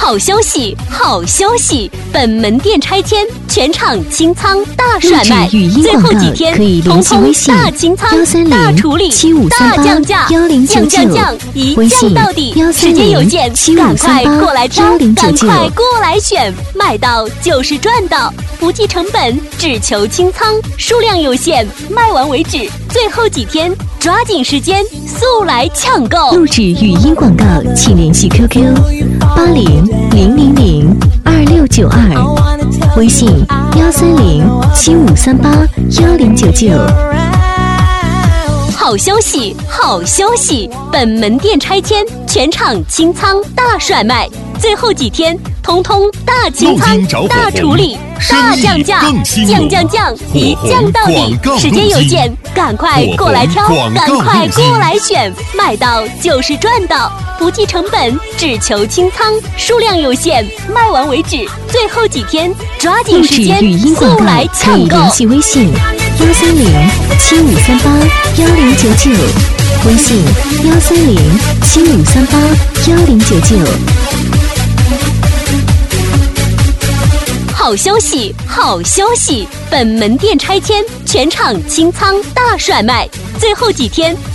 好消息，好消息！本门店拆迁，全场清仓大甩卖，最后几天通通大清仓、大处理、大降价、降降降，一降到底！时间有限，赶快过来挑，赶快过来选，买到就是赚到，不计成本，只求清仓，数量有限，卖完为止。最后几天，抓紧时间，速来抢购！ 录制语音广告，请联系 QQ8000022692，微信13075381099。 好消息，好消息！本门店拆迁，全场清仓大甩卖，最后几天通通大清仓、大处理、大降价、降降降，一降到底！时间有限，赶快过来挑，赶快过来选，买到就是赚到，不计成本，只求清仓，数量有限，卖完为止。最后几天，抓紧时间，速来抢购！ 可以联系微信13075381099，微信13075381099。 好消息，好消息！本门店拆迁，全场清仓大甩卖，最后几天